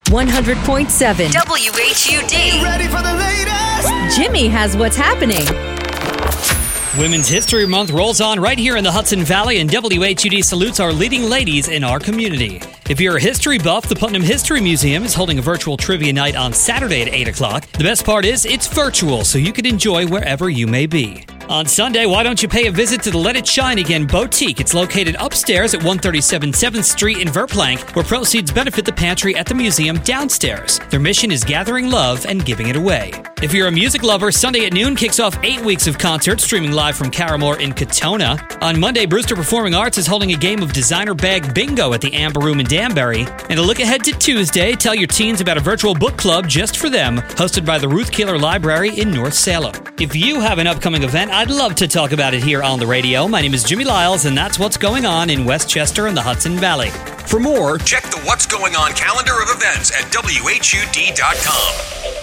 100.7 WHUD. Ready for the latest? Jimmy has what's happening. Women's History Month rolls on right here in the Hudson Valley, and WHUD salutes our leading ladies in our community. If you're a history buff, the Putnam History Museum is holding a virtual trivia night on Saturday at 8 o'clock. The best part is it's virtual, so you can enjoy wherever you may be. On Sunday, why don't you pay a visit to the Let It Shine Again Boutique? It's located upstairs at 137 7th Street in Verplank, where proceeds benefit the pantry at the museum downstairs. Their mission is gathering love and giving it away. If you're a music lover, Sunday at noon kicks off 8 weeks of concerts, streaming live from Caramore in Katona. On Monday, Brewster Performing Arts is holding a game of designer bag bingo at the Amber Room in Danbury. And a look ahead to Tuesday, tell your teens about a virtual book club just for them, hosted by the Ruth Keeler Library in North Salem. If you have an upcoming event, I'd love to talk about it here on the radio. My name is Jimmy Lyles, and that's what's going on in Westchester and the Hudson Valley. For more, check the What's Going On calendar of events at WHUD.com.